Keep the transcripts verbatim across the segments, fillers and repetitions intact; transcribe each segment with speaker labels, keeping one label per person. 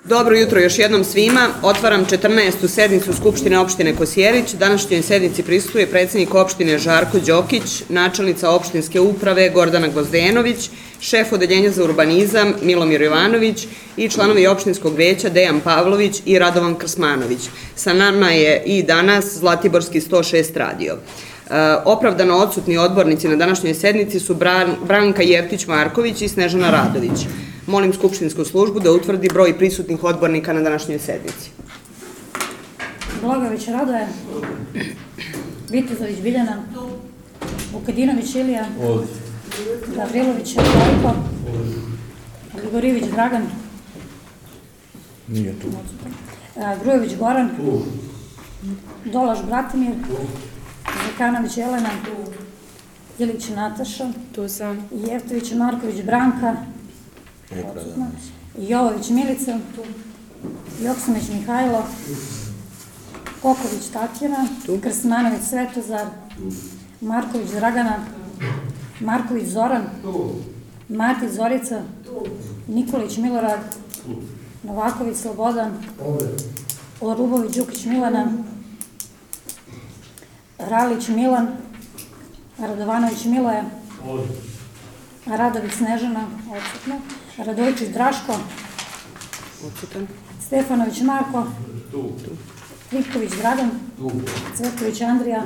Speaker 1: Dobro jutro još jednom svima. Otvaram četrnaestu sednicu Skupštine opštine Kosjerić. Današnjoj sednici prisustvuje predsjednik opštine Žarko Đokić, načelnica opštinske uprave Gordana Gvozdenović, šef odeljenja za urbanizam Milomir Jovanović i članovi opštinskog veća Dejan Pavlović i Radovan Krsmanović. Sa nama je i danas Zlatiborski sto šest radio. Opravdano odsutni odbornici na današnjoj sednici su Branka Jeftić-Marković i Snežana Radović. Molim skupštinsku službu da utvrdi broj prisutnih odbornika na današnjoj sednici.
Speaker 2: Blagović Radoje, Vitezović Biljana, Vukadinović Ilija, Gavrilović Rajko, Grigorijević Dragan,
Speaker 3: nije tu,
Speaker 2: Grujević Goran, Dolaš Bratimir, Zekanović Jelena, Ilić Nataša, Jeftović Marković Branka, Jovović Milica, Joksimović Mihajlo, Koković Tatjana, Krsmanović Svetozar, Marković Dragana, Marković Zoran, Matić Zorica, Nikolić Milorad, Novaković Slobodan, Orubović Đukić Milana, Ralić Milan, Radovanović Miloje, Radović Snežana, odsutna, Radojčić Draško, Stefanović Marko, Tripković Dragan, Cvetković Andrija,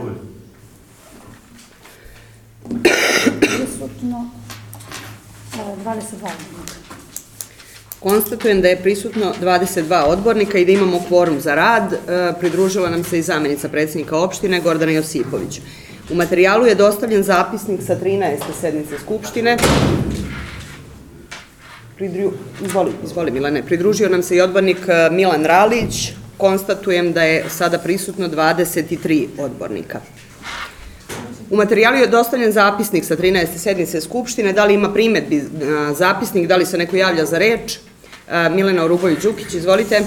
Speaker 2: prisutno dvadeset dva odbornika.
Speaker 1: Konstatujem da je prisutno dvadeset dva odbornika i da imamo kvorum za rad. Pridružila nam se i zamjenica predsjednika opštine Gordana Josipović. U materijalu je dostavljen zapisnik sa trinaeste sednice Skupštine. Izvoli, izvoli Milane. Pridružio nam se i odbornik Milan Ralić. Konstatujem da je sada prisutno dvadeset tri odbornika. U materijalu je dostavljen zapisnik sa trinaeste sednice Skupštine. Da li ima primedbi na zapisnik? Da li se neko javlja za reč? Milena Orubović-Đukić, izvolite.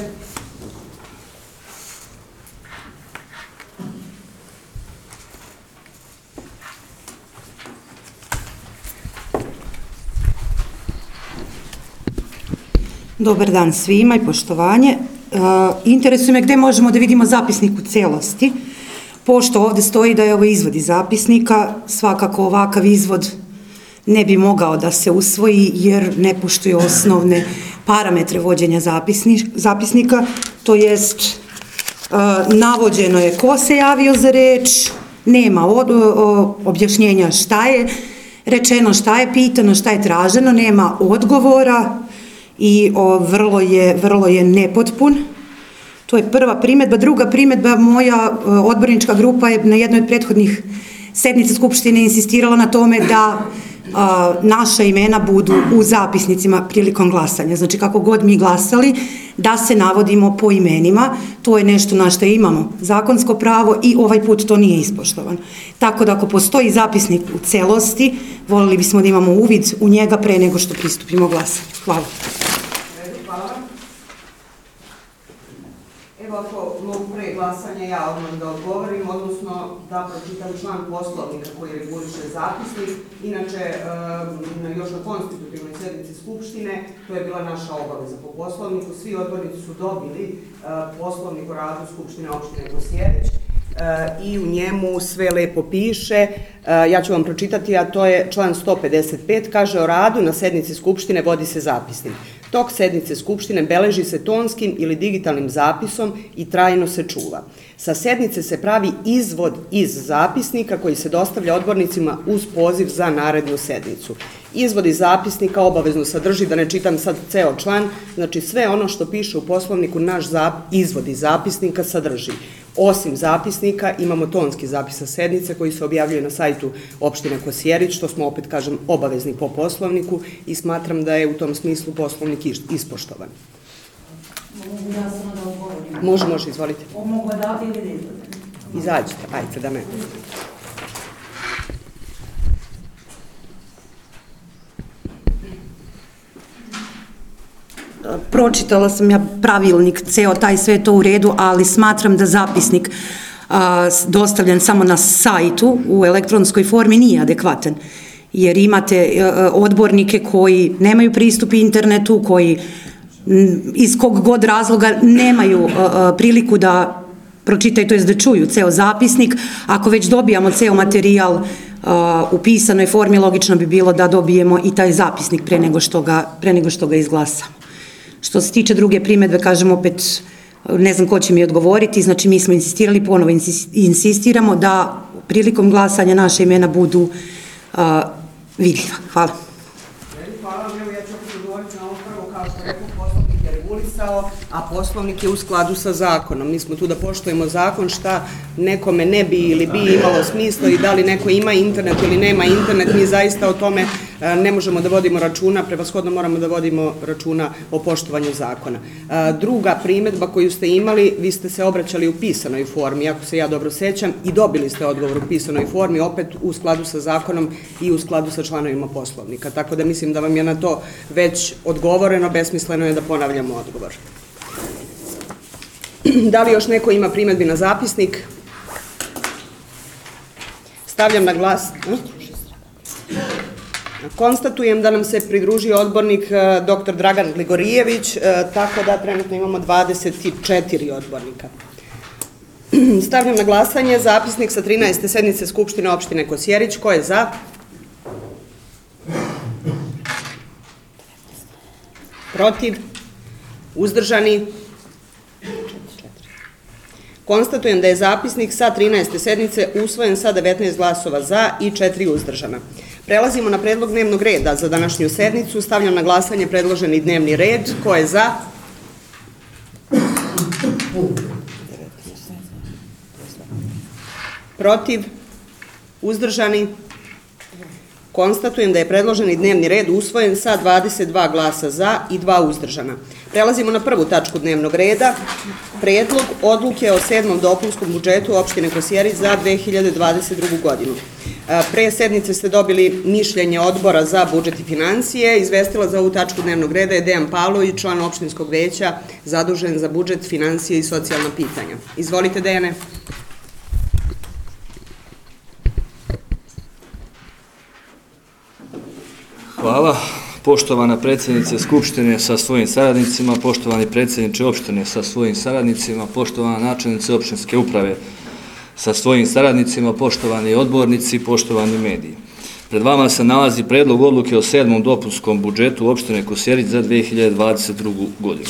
Speaker 4: Dobar dan svima i poštovanje. Interesuje me gde možemo da vidimo zapisnik u celosti. Pošto ovde stoji da je ovo izvod iz zapisnika, svakako ovakav izvod ne bi mogao da se usvoji jer ne poštuje osnovne parametre vođenja zapisnika, to jest navođeno je ko se javio za reč, nema objašnjenja šta je rečeno, šta je pitano, šta je traženo, nema odgovora i vrlo je nepotpun. To je prva primedba. Druga primedba, moja odbornička grupa je na jednoj od prethodnih sednica Skupštine insistirala na tome da naša imena budu u zapisnicima prilikom glasanja. Znači, kako god mi glasali, da se navodimo po imenima. To je nešto na što imamo zakonsko pravo i ovaj put to nije ispoštovano. Tako da, ako postoji zapisnik u celosti, volili bismo da imamo uvid u njega pre nego što pristupimo glasanju. Hvala.
Speaker 1: Evo, ako mogu pre glasanja ja odmah da odgovorim, odnosno da pročitam član poslovnika koji reguliše zapisnik. Inače, još na konstitutivnoj sednici Skupštine, to je bila naša obaveza po poslovniku, svi odbornici su dobili poslovnik o radu Skupštine opštine Kosjerić i u njemu sve lepo piše. Ja ću vam pročitati, a to je član sto pedeset pet, kaže: o radu na sednici Skupštine vodi se zapisnik. Tok sednice Skupštine beleži se tonskim ili digitalnim zapisom i trajno se čuva. Sa sednice se pravi izvod iz zapisnika koji se dostavlja odbornicima uz poziv za narednu sednicu. Izvod iz zapisnika obavezno sadrži, da ne čitam sad ceo član, znači sve ono što piše u poslovniku naš izvod iz zapisnika sadrži. Osim zapisnika imamo tonski zapis sa sednice koji se objavljuje na sajtu opštine Kosjerić, što smo, opet kažem, obavezni po poslovniku i smatram da je u tom smislu poslovnik ispoštovan.
Speaker 2: Mogu ja samo da odgovorim?
Speaker 1: Može, može, izvolite.
Speaker 2: Mogu da ili da izvodim?
Speaker 1: Izađite, ajte da me...
Speaker 4: Pročitala sam ja pravilnik, ceo taj, sve je to u redu, ali smatram da zapisnik dostavljen samo na sajtu u elektronskoj formi nije adekvatan. Jer imate odbornike koji nemaju pristup internetu, koji iz kog god razloga nemaju priliku da pročitaju, to jest da čuju ceo zapisnik. Ako već dobijamo ceo materijal u pisanoj formi, logično bi bilo da dobijemo i taj zapisnik pre nego što ga, pre nego što ga izglasamo. Što se tiče druge primedbe, kažem opet, ne znam ko će mi odgovoriti, znači mi smo insistirali, ponovo insistiramo da prilikom glasanja naše imena budu vidljiva. Hvala.
Speaker 1: Hvala vam, evo ja ću opet odgovoriti na ovo prvo, kao što rekao, Poslovnik je regulisao, a Poslovnik je u skladu sa zakonom. Mi smo tu da poštujemo zakon, šta nekome ne bi ili bi imalo smisla i da li neko ima internet ili nema internet, mi zaista o tome ne možemo da vodimo računa, prevashodno moramo da vodimo računa o poštovanju zakona. Druga primedba koju ste imali, vi ste se obraćali u pisanoj formi, ako se ja dobro sećam, i dobili ste odgovor u pisanoj formi, opet u skladu sa zakonom i u skladu sa članovima Poslovnika. Tako da mislim da vam je na to već odgovoreno, besmisleno je da ponavljamo odgovor. Da li još neko ima primedbi na zapisnik? Stavljam na glas. Konstatujem da nam se pridružio odbornik doktor Dragan Gligorijević, tako da trenutno imamo dvadeset četiri odbornika. Stavljam na glasanje zapisnik sa trinaeste sednice Skupštine opštine Kosjerić. Ko je za? Protiv? Uzdržani? Konstatujem da je zapisnik sa trinaeste sednice usvojen sa devetnaest glasova za i četiri uzdržana. Prelazimo na predlog dnevnog reda za današnju sednicu. Stavljam na glasanje predloženi dnevni red. Ko je za? Protiv? Uzdržani? Konstatujem da je predloženi dnevni red usvojen sa dvadeset dva glasa za i dva uzdržana. Prelazimo na prvu tačku dnevnog reda. Predlog odluke o sedmom dopunskom budžetu opštine Kosjerić za dve hiljade dvadeset drugu godinu. Pre sednice ste dobili mišljenje odbora za budžet i financije. Izvestila za ovu tačku dnevnog reda je Dejan Pavlović, član opštinskog veća, zadužen za budžet, financije i socijalna pitanja. Izvolite, Dejane.
Speaker 3: Hvala. Poštovana predsjednice Skupštine sa svojim saradnicima, poštovani predsjedniče opštine sa svojim saradnicima, poštovana načelnice opštinske uprave sa svojim saradnicima, poštovani odbornici, poštovani mediji. Pred vama se nalazi predlog odluke o sedmom dopunskom budžetu opštine Kosjerić za dve hiljade dvadeset drugu godinu.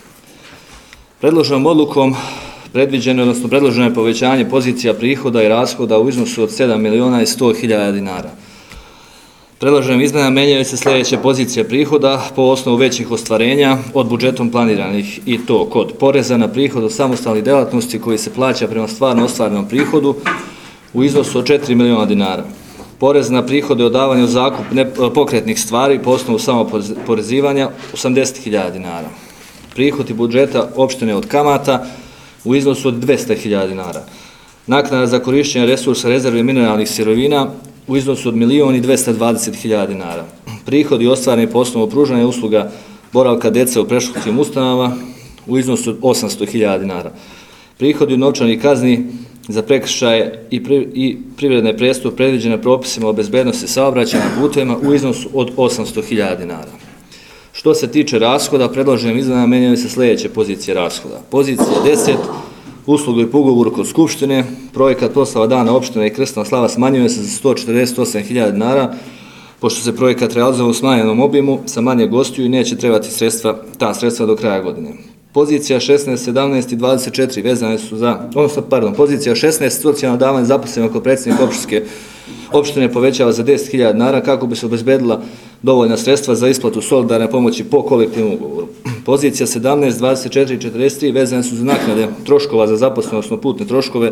Speaker 3: Predloženom odlukom predviđeno, odnosno predloženo je povećanje pozicija prihoda i rashoda u iznosu od sedam miliona i sto hiljada dinara. Predloženim izmenama menjaju se sljedeće pozicije prihoda po osnovu većih ostvarenja od budžetom planiranih, i to kod poreza na prihod od samostalnih delatnosti koji se plaća prema stvarno ostvarenom prihodu u iznosu od četiri miliona dinara. Porez na prihode od davanja u zakup pokretnih stvari po osnovu samoporezivanja osamdeset hiljada dinara. Prihodi budžeta opštine od kamata u iznosu od dvesta hiljada dinara. Naknada za korišćenje resursa rezerve mineralnih sirovina u iznosu od milion i dvesta dvadeset hiljada dinara. Prihodi ostvareni po osnovu pružanja usluga boravka dece u predškolskim ustanovama u iznosu od osamsto hiljada dinara. Prihodi od novčanih kazni za prekršaje i, pri, i privredne prestupe predviđene propisima o bezbednosti saobraćaja na putevima u iznosu od osamsto hiljada dinara. Što se tiče rashoda, predloženim izmenama menjaju se sljedeće pozicije rashoda. Pozicija deset, uslugu i ugovoru kod Skupštine, projekat proslava dana opštine i krsna slava smanjuje se za sto četrdeset osam hiljada dinara, pošto se projekat realizuje u smanjenom obimu sa manje gostiju i neće trebati sredstva, ta sredstva do kraja godine. Pozicija šesnaest, sedamnaest i dvadeset četiri vezane su za, odnosno, pardon, pozicija šesnaest, socijalno davanje zaposlenih kod predsjednika opštinske opštine povećava za deset hiljada dinara kako bi se obezbedila dovoljna sredstva za isplatu solidarne pomoći po kolektivnom ugovoru. Pozicija sedamnaest, dvadeset četiri i četrdeset tri vezane su za naknade troškova za zaposlene, odnosno putne troškove.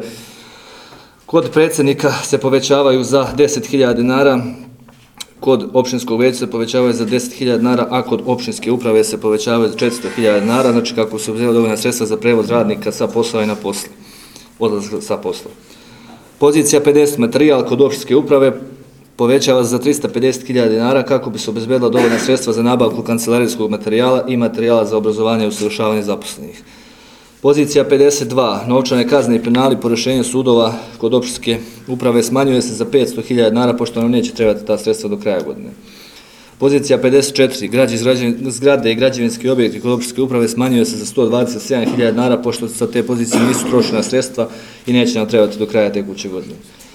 Speaker 3: Kod predsjednika se povećavaju za deset hiljada dinara, kod opštinskog veća se povećavaju za deset hiljada dinara, a kod opštinske uprave se povećavaju za četiristo hiljada dinara, znači kako se obzira dovoljna sredstva za prevoz radnika sa posla i na posle, odlazak sa posla. Pozicija pedeset, materijal, kod opštinske uprave povećava za trista pedeset hiljada dinara kako bi se obezbedila dovoljna sredstva za nabavku kancelarijskog materijala i materijala za obrazovanje i usavršavanje zaposlenih. Pozicija pedeset dva, novčane kazne i penali po rješenju sudova kod opštinske uprave smanjuje se za petsto hiljada dinara, pošto nam neće trebati ta sredstva do kraja godine. Pozicija pedeset četiri, građe, zgrade i građevinski objekti kod općinske uprave smanjuje se za sto dvadeset sedam hiljada dinara, pošto sa te pozicije nisu trošena sredstva i neće nam trebati do kraja tekuće godine.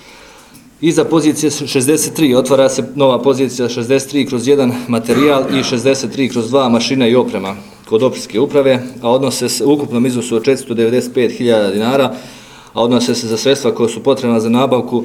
Speaker 3: Iza pozicije šezdeset tri otvara se nova pozicija šezdeset tri kroz jedan materijal i šezdeset tri kroz dva mašina i oprema kod općinske uprave, a odnose se u ukupnom iznosu od četiristo devedeset pet hiljada dinara, a odnose se za sredstva koja su potrebna za nabavku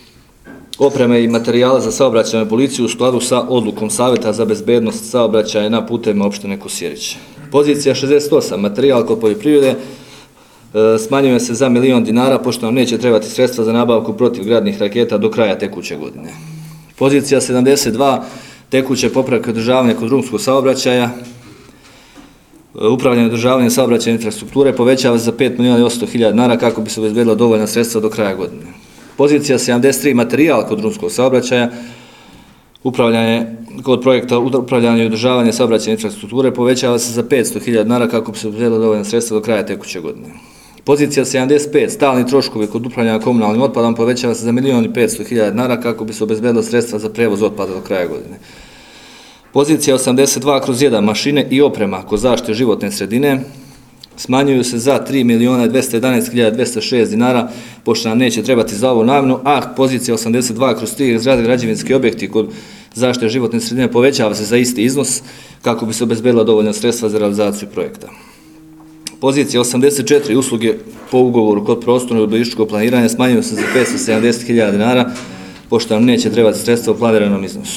Speaker 3: opreme i materijala za saobraćajnu policiju u skladu sa odlukom Savjeta za bezbednost saobraćaja na putevima opštine Kosjerić. Pozicija šezdeset osam, materijal kod poljoprivrede, smanjuje se za milion dinara, pošto nam neće trebati sredstva za nabavku protivgradnih raketa do kraja tekuće godine. Pozicija sedamdeset dva, tekuće popravke i održavanje kod drumskog saobraćaja, upravljanje i održavanje saobraćajne infrastrukture povećava se za pet miliona i osamsto hiljada dinara kako bi se obezbedila dovoljna sredstva do kraja godine. Pozicija sedamdeset tri, materijal kod drumskog saobraćaja, upravljanje kod projekta upravljanje i održavanje saobraćajne infrastrukture povećava se za petsto hiljada dinara kako bi se obezbedila dovoljna sredstva do kraja tekuće godine. Pozicija sedamdeset pet, stalni troškovi kod upravljanja komunalnim otpadom povećava se za milion i petsto hiljada dinara kako bi se obezbedila sredstva za prevoz otpada do kraja godine. Pozicija osamdeset dva kroz jedan, mašine i oprema kod zaštite životne sredine, smanjuju se za tri miliona dvesta jedanaest hiljada dvesta šest dinara, pošto nam neće trebati za ovu namjenu, a pozicija osamdeset dva kroz tri, zgrade građevinski objekti kod zaštite životne sredine povećava se za isti iznos kako bi se obezbedila dovoljna sredstva za realizaciju projekta. Pozicija osamdeset četiri, usluge po ugovoru kod prostornog i urbanističkog planiranja smanjuju se za petsto sedamdeset hiljada dinara, pošto nam neće trebati sredstva u planiranom iznosu.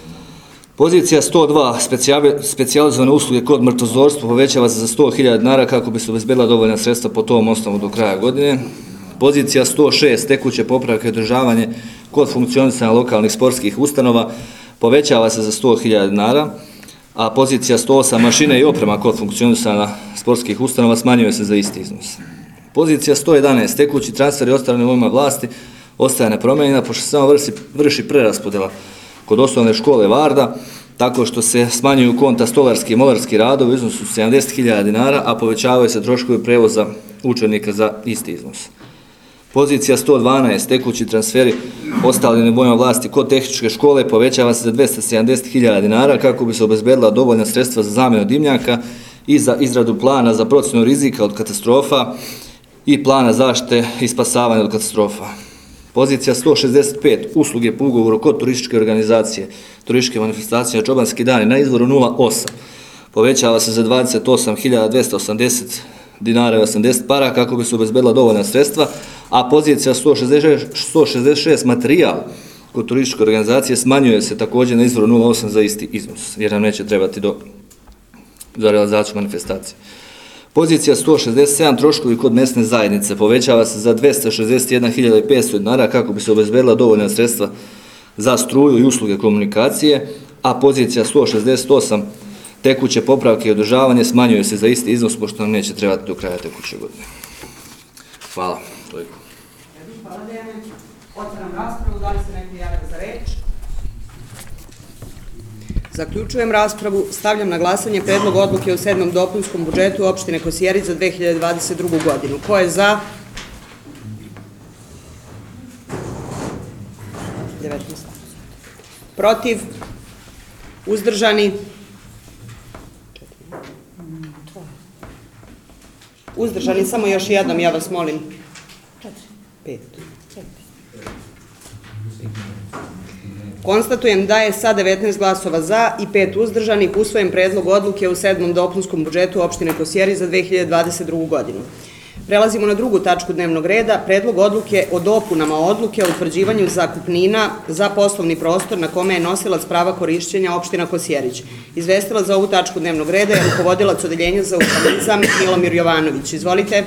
Speaker 3: Pozicija sto dva, specijalizovane usluge kod mrtvozorstva povećava se za sto hiljada dinara kako bi se obezbedila dovoljna sredstva po tom osnovu do kraja godine. Pozicija sto šest, tekuće popravke i održavanje kod funkcionisanja lokalnih sportskih ustanova povećava se za sto hiljada dinara, a pozicija sto osam, mašine i oprema kod funkcionisanja sportskih ustanova smanjuje se za isti iznos. Pozicija sto jedanaest, tekući transfer i ostale imovina vlasti ostaje nepromenjena, pošto se samo vrši, vrši preraspodjela kod osnovne škole Varda, tako što se smanjuju konta stolarski i molarski radovi u iznosu sedamdeset hiljada dinara, a povećavaju se troškovi prevoza učenika za isti iznos. Pozicija sto dvanaest, tekući transferi ostali imovina vlasti kod tehničke škole povećava se za dvesta sedamdeset hiljada dinara kako bi se obezbedila dovoljna sredstva za zamjenu dimnjaka i za izradu plana za procjenu rizika od katastrofa i plana zaštite i spasavanja od katastrofa. Pozicija sto šezdeset pet, usluge po ugovoru kod turističke organizacije, turističke manifestacije Čobanski dani na izvoru nula osam, povećava se za dvadeset osam hiljada dvesta osamdeset dinara i osamdeset para kako bi se obezbedila dovoljna sredstva, a pozicija sto šezdeset šest, materijal kod turističke organizacije smanjuje se također na izvoru nula osam za isti iznos, jer nam neće trebati do, za realizaciju manifestacije. Pozicija sto šezdeset sedam, troškovi kod mesne zajednice povećava se za dvesta šezdeset jedna hiljada i petsto dinara kako bi se obezbedila dovoljna sredstva za struju i usluge komunikacije, a pozicija sto šezdeset osam, tekuće popravke i održavanje smanjuje se za isti iznos, pošto nam neće trebati do kraja tekuće godine. Hvala.
Speaker 1: Hvala, Dejane. Otvaram raspravu, da li se neko javlja za reč? Zaključujem raspravu, stavljam na glasanje predlog odluke o sedmom dopunskom budžetu opštine Kosjerić za dve hiljade dvadeset drugu. godinu. Ko je za? devetnaest. Protiv? Uzdržani? Uzdržani, samo još jednom, ja vas molim. Pet. Konstatujem da je sa devetnaest glasova za i pet uzdržanih usvojen predlog odluke u sedmom dopunskom budžetu opštine Kosjerić za dve hiljade dvadeset drugu. godinu. Prelazimo na drugu tačku dnevnog reda, predlog odluke o dopunama odluke o utvrđivanju zakupnina za poslovni prostor na kome je nosilac prava korišćenja opština Kosjerić. Izvestila za ovu tačku dnevnog reda je rukovodilac odeljenja za urbanizam Milomir Jovanović. Izvolite.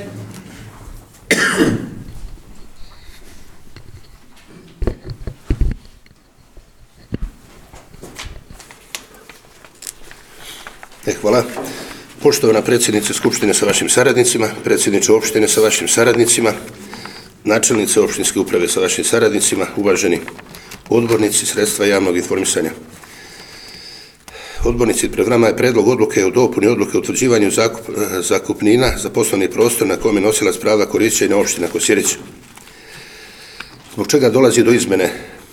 Speaker 5: E, hvala. Poštovana predsjednice Skupštine sa vašim saradnicima, predsjedniče opštine sa vašim saradnicima, načelnice opštinske uprave sa vašim saradnicima, uvaženi odbornici sredstva javnog informisanja. Odbornici, pred vama je predlog odluke o dopuni odluke o utvrđivanju zakup, zakupnina za poslovni prostor na kome nosilac prava korišćenja opština Kosjerić. Zbog čega dolazi do izmene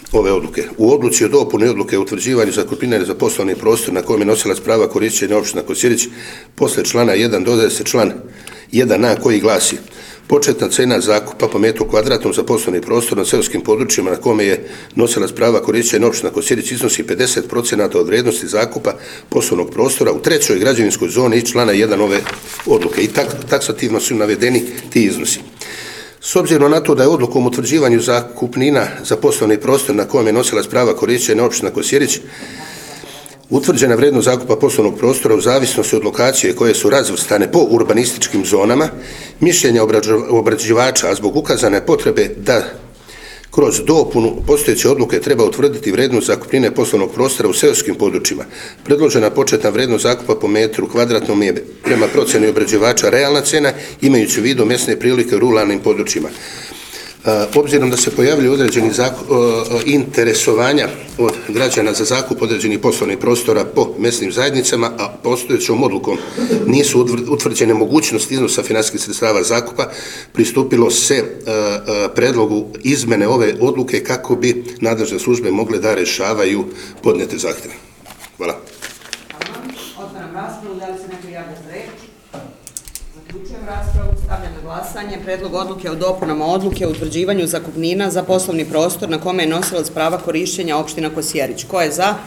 Speaker 5: ove odluke. U odluci o dopuni odluke o utvrđivanju zakupnine za poslovni prostor na kojem je nosilac prava korišćenja opština Kosjerić, posle člana jedan dodaje se član jedan a koji glasi: početna cena zakupa po metru kvadratnom za poslovni prostor na seoskim područjima na kome je nosilac prava korišćenja opština Kosjerić iznosi pedeset procenata od vrednosti zakupa poslovnog prostora u trećoj građevinskoj zoni iz člana jedan ove odluke. I tak, taksativno su navedeni ti iznosi. S obzirom na to da je odlukom o utvrđivanju zakupnina za poslovni prostor na kojem je nosilac prava korišćenja opština Kosjerić utvrđena vrednost zakupa poslovnog prostora u zavisnosti od lokacije koje su razvrstane po urbanističkim zonama, mišljenja obrađivača, a zbog ukazane potrebe da kroz dopunu postojeće odluke treba utvrditi vrednost zakupnine poslovnog prostora u seoskim područjima. Predložena početna vrednost zakupa po metru kvadratnom je prema procjeni obrađivača realna cena, imajući u vidu mjesne prilike u ruralnim područjima. Obzirom da se pojavljaju određeni interesovanja od građana za zakup određenih poslovnih prostora po mesnim zajednicama, a postojećom odlukom nisu utvrđene mogućnosti iznosa finansijskih sredstava zakupa, pristupilo se predlogu izmene ove odluke kako bi nadležne službe mogle da rešavaju podnijete zahtjeve. Hvala.
Speaker 1: Otvaram raspravu. Da li se neko javlja za reč? Zaključujem raspravu. Stavljam na glasanje predlog odluke o dopunama odluke o utvrđivanju zakupnina za poslovni prostor na kome je nosilac prava korišćenja opština Kosjerić. Ko je za?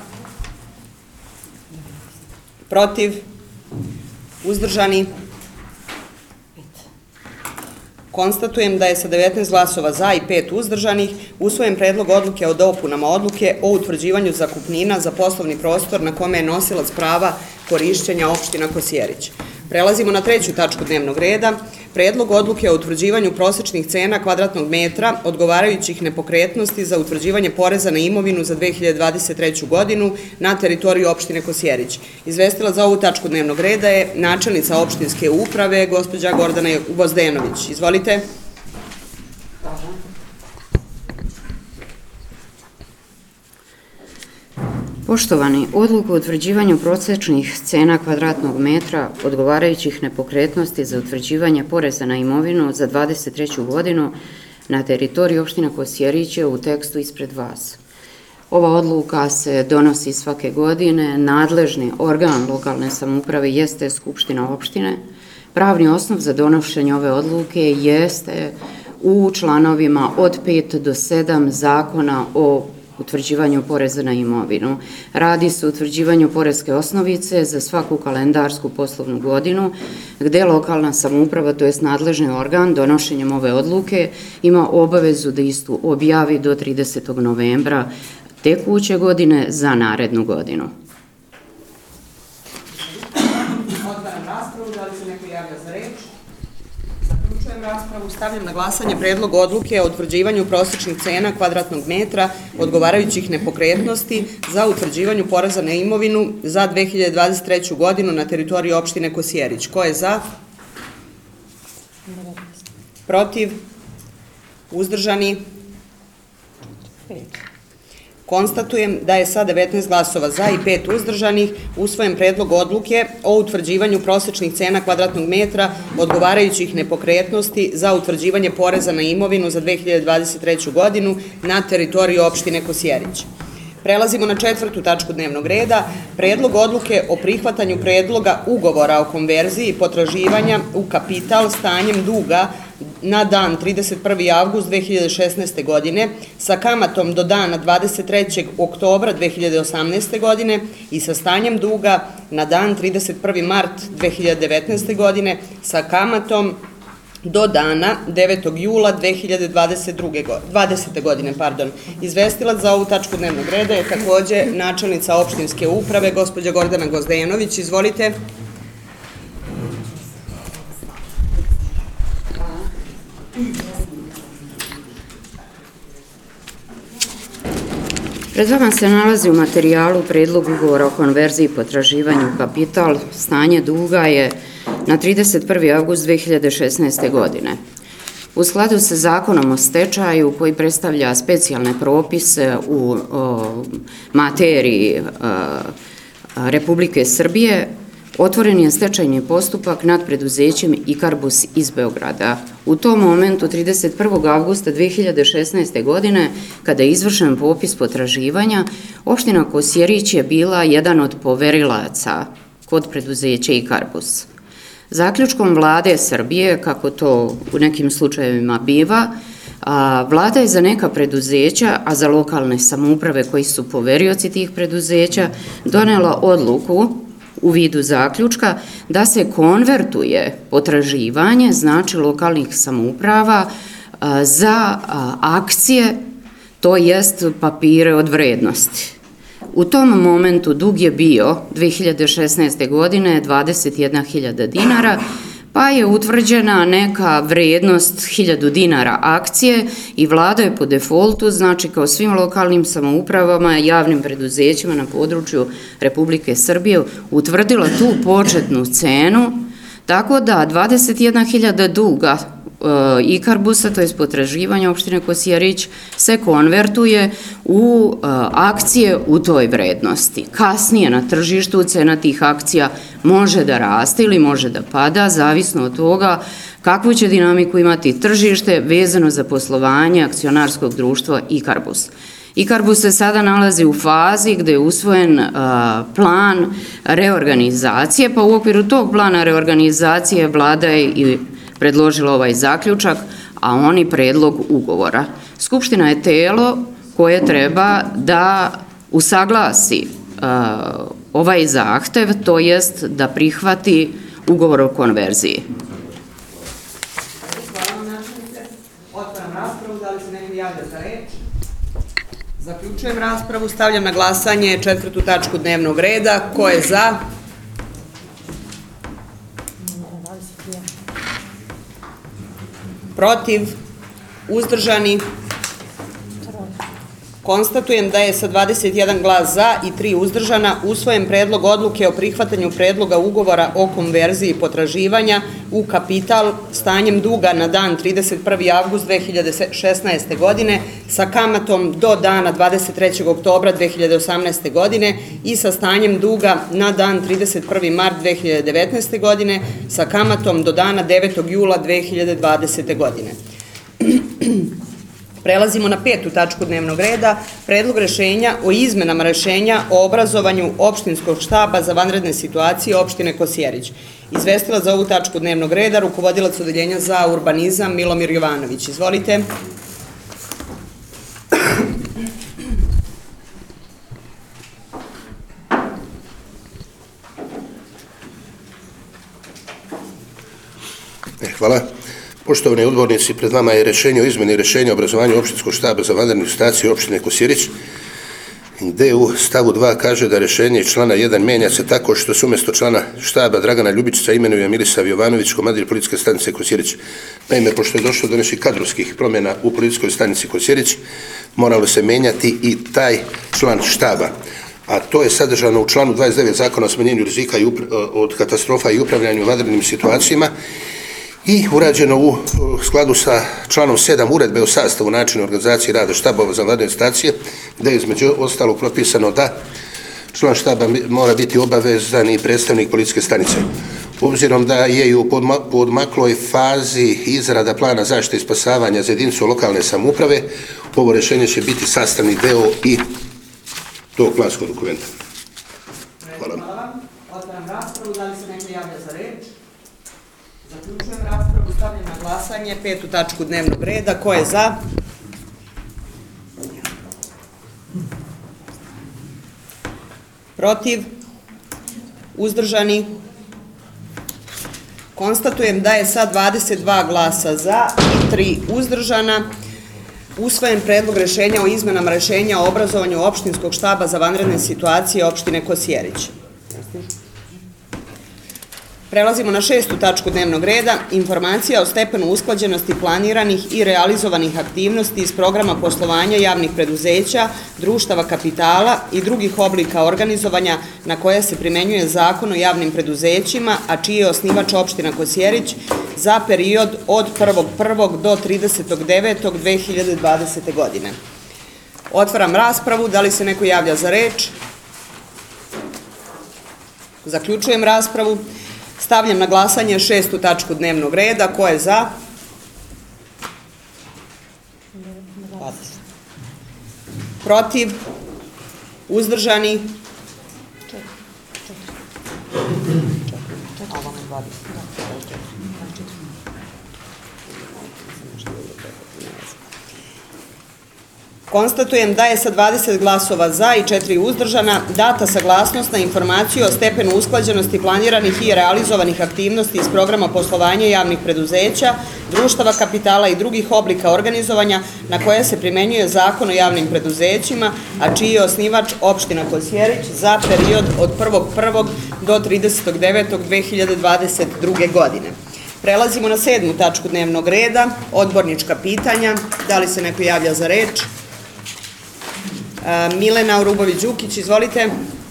Speaker 1: Protiv? Uzdržani? Konstatujem da je sa devetnaest glasova za i pet uzdržanih usvojen predlog odluke o dopunama odluke o utvrđivanju zakupnina za poslovni prostor na kome je nosilac prava korišćenja opština Kosjerić. Prelazimo na treću tačku dnevnog reda. Predlog odluke o utvrđivanju prosečnih cena kvadratnog metra odgovarajućih nepokretnosti za utvrđivanje poreza na imovinu za dve hiljade dvadeset treću godinu na teritoriju opštine Kosjerić. Izvestila za ovu tačku dnevnog reda je načelnica opštinske uprave, gospođa Gordana Gvozdenović. Izvolite.
Speaker 6: Poštovani, odluku o utvrđivanju prosječnih cena kvadratnog metra odgovarajućih nepokretnosti za utvrđivanje poreza na imovinu za dvadeset treću godinu na teritoriji opštine Kosjerić je u tekstu ispred vas. Ova odluka se donosi svake godine, nadležni organ lokalne samouprave jeste Skupština opštine. Pravni osnov za donošenje ove odluke jeste u članovima od pet do sedam Zakona o utvrđivanju poreza na imovinu. Radi se o utvrđivanju poreske osnovice za svaku kalendarsku poslovnu godinu, gde lokalna samouprava, to jest nadležni organ, donošenjem ove odluke ima obavezu da istu objavi do tridesetog novembra tekuće godine za narednu godinu.
Speaker 1: Otvaram raspravu. Da li se neko javlja za reč? Zaključujem raspravu. Stavljam na glasanje predlog odluke o utvrđivanju prosečnih cena kvadratnog metra odgovarajućih nepokretnosti za utvrđivanju poreza na imovinu za dve hiljade dvadeset treću godinu na teritoriji opštine Kosjerić. Ko je za? Protiv? Uzdržani? Konstatujem da je sa devetnaest glasova za i pet uzdržanih usvojen predlog odluke o utvrđivanju prosečnih cena kvadratnog metra odgovarajućih nepokretnosti za utvrđivanje poreza na imovinu za dve hiljade dvadeset treću godinu na teritoriji opštine Kosjerić. Prelazimo na četvrtu tačku dnevnog reda. Predlog odluke o prihvatanju predloga ugovora o konverziji potraživanja u kapital stanjem duga na dan trideset prvi avgust dve hiljade šesnaeste. godine sa kamatom do dana dvadeset trećeg oktobra dve hiljade osamnaeste. godine i sa stanjem duga na dan trideset prvi mart dve hiljade devetnaeste. godine sa kamatom do dana devetog jula dve hiljade dvadesete. godine. Pardon. Izvestilac za ovu tačku dnevnog reda je takođe načelnica opštinske uprave, gospođa Gordana Gvozdenović. Izvolite.
Speaker 6: Pred vama se nalazi u materijalu predlog ugovora o konverziji potraživanja u kapital. Stanje duga je na trideset prvi avgust dve hiljade šesnaeste. godine. U skladu sa zakonom o stečaju koji predstavlja specijalne propise u o, materiji o, Republike Srbije, otvoren je stečajni postupak nad preduzećem Ikarbus iz Beograda. U tom momentu, trideset prvog avgusta dve hiljade šesnaeste. godine, kada je izvršen popis potraživanja, opština Kosjerić je bila jedan od poverilaca kod preduzeća Ikarbus. Zaključkom vlade Srbije, kako to u nekim slučajevima biva, vlada je za neka preduzeća, a za lokalne samouprave koji su poverioci tih preduzeća, donela odluku u vidu zaključka da se konvertuje potraživanje, znači lokalnih samouprava, za akcije, to jest papire od vrednosti. U tom momentu dug je bio dve hiljade šesnaeste. godine dvadeset jedna hiljada dinara, pa je utvrđena neka vrednost hiljadu dinara akcije i vlada je po defoltu, znači kao svim lokalnim samoupravama, javnim preduzećima na području Republike Srbije, utvrdila tu početnu cenu, tako da dvadeset jedna hiljada duga Ikarbusa, to je potraživanje opštine Kosjerić, se konvertuje u akcije u toj vrednosti. Kasnije na tržištu cena tih akcija može da raste ili može da pada, zavisno od toga kakvu će dinamiku imati tržište vezano za poslovanje akcionarskog društva Ikarbus. Ikarbus se sada nalazi u fazi gde je usvojen plan reorganizacije, pa u okviru tog plana reorganizacije vlada je i predložila ovaj zaključak, a on i predlog ugovora. Skupština je telo koje treba da usaglasi ovaj zahtev, to jest da prihvati ugovor o konverziji.
Speaker 1: Hvala vam, načelnice. Otvaram raspravu, da li se neko javlja za reč? Zaključujem raspravu, stavljam na glasanje četvrtu tačku dnevnog reda. Ko je za? Protiv? Uzdržani? Konstatujem da je sa dvadeset jedan glas za i tri uzdržana usvojen predlog odluke o prihvatanju predloga ugovora o konverziji potraživanja u kapital stanjem duga na dan trideset prvi avgust dve hiljade šesnaeste. godine sa kamatom do dana dvadeset trećeg oktobra dve hiljade osamnaeste. godine i sa stanjem duga na dan trideset prvi mart dve hiljade devetnaeste. godine sa kamatom do dana devetog jula dve hiljade dvadesete. godine. Prelazimo na petu tačku dnevnog reda, predlog rešenja o izmenama rešenja o obrazovanju opštinskog štaba za vanredne situacije opštine Kosjerić. Izvestila za ovu tačku dnevnog reda rukovodilac odeljenja za urbanizam Milomir Jovanović. Izvolite.
Speaker 5: Hvala. Poštovani odbornici, pred vama je rešenje o izmeni rešenja o obrazovanju opštinskog štaba za vanredne situacije opštine Kosjerić, gde u stavu dva kaže da rešenje iz člana jedan menja se tako što se umjesto člana štaba Dragana Ljubičića imenuje Milisav Jovanović, komandir policijske stanice Kosjerić. Naime, pošto je došlo do nekih kadrovskih promjena u policijskoj stanici Kosjerić, moralo se menjati i taj član štaba. A to je sadržano u članu dvadeset devet Zakona o smanjenju rizika od katastrofa i upravljanju vanrednim situacijama i urađeno u skladu sa članom sedam Uredbe o sastavu, načinu organizacije rada štabova za vanredne situacije, gde je između ostalog propisano da član štaba mora biti obavezan i predstavnik policijske stanice. Obzirom da je i u podmakloj fazi izrada plana zaštite i spasavanja za jedinicu lokalne samouprave, ovo rešenje će biti sastavni deo i tog planskog dokumenta. Hvala.
Speaker 1: Hvala vam. Otvaram raspravu, da li se neko javlja za reč? Zaključujem raspravu, stavljam na glasanje petu tačku dnevnog reda. Ko je za? Protiv? Uzdržani? Konstatujem da je sa dvadeset dva glasa za i tri uzdržana usvojen predlog rešenja o izmenama rešenja o obrazovanju opštinskog štaba za vanredne situacije opštine Kosjerić. Prelazimo na šestu tačku dnevnog reda, informacija o stepenu usklađenosti planiranih i realizovanih aktivnosti iz programa poslovanja javnih preduzeća, društava kapitala i drugih oblika organizovanja na koje se primenjuje Zakon o javnim preduzećima, a čiji je osnivač opština Kosjerić za period od prvog prvog do tridesetog devetog dve hiljade dvadesete. godine. Otvaram raspravu, da li se neko javlja za reč? Zaključujem raspravu. Stavljam na glasanje šestu tačku dnevnog reda. Ko je za? Protiv? Uzdržani? Konstatujem da je sa dvadeset glasova za i četiri uzdržana data saglasnost na informaciju o stepenu usklađenosti planiranih i realizovanih aktivnosti iz programa poslovanja javnih preduzeća, društava kapitala i drugih oblika organizovanja na koje se primenjuje Zakon o javnim preduzećima, a čiji je osnivač opština Kosjerić za period od prvog prvog do tridesetog devetog dve hiljade dvadeset druge. godine. Prelazimo na sedmu tačku dnevnog reda, odbornička pitanja. Da li se neko javlja za reč? Milena Urubović-Đukić, izvolite.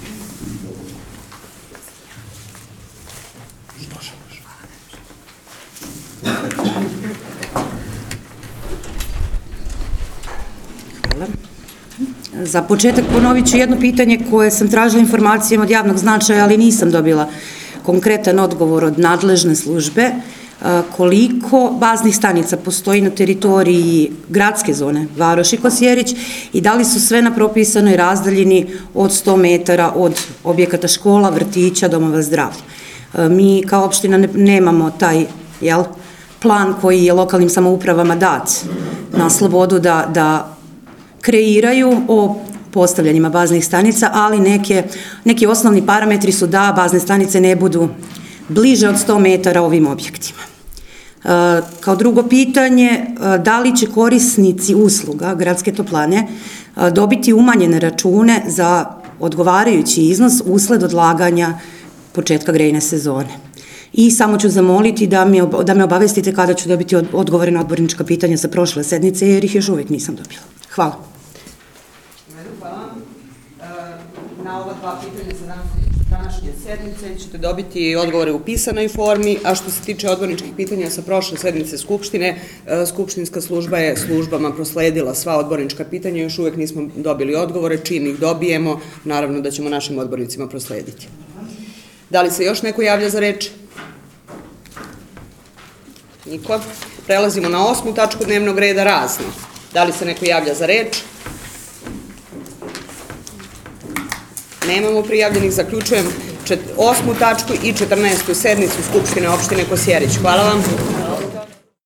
Speaker 4: Hvala. Za početak ponovit ću jedno pitanje koje sam tražila informacijama od javnog značaja, ali nisam dobila konkretan odgovor od nadležne službe. Koliko baznih stanica postoji na teritoriji gradske zone Varoš i Kosjerić i da li su sve na propisanoj razdaljini od sto metara od objekata škola, vrtića, domova zdravlja. Mi kao opština nemamo taj plan koji je lokalnim samoupravama dat na slobodu da kreiraju o postavljanjima baznih stanica, ali neki osnovni parametri su da bazne stanice ne budu bliže od sto metara ovim objektima. Kao drugo pitanje, da li će korisnici usluga gradske toplane dobiti umanjene račune za odgovarajući iznos usled odlaganja početka grejne sezone? I samo ću zamoliti da me obavestite kada ću dobiti odgovore na odbornička pitanja sa prošle sednice, jer ih još uvijek nisam dobila. Hvala.
Speaker 1: Hvala. Na ova dva pitanja za današnje sednice ćete dobiti odgovore u pisanoj formi, a što se tiče odborničkih pitanja sa prošle sednice Skupštine, Skupštinska služba je službama prosledila sva odbornička pitanja, još uvijek nismo dobili odgovore, čim ih dobijemo, naravno da ćemo našim odbornicima proslediti. Da li se još neko javlja za reč? Niko. Prelazimo na osmu tačku dnevnog reda, razno. Da li se neko javlja za reč? Nemamo prijavljenih, zaključujem osmu tačku i četrnaestu sednicu Skupštine opštine Kosjerić. Hvala vam.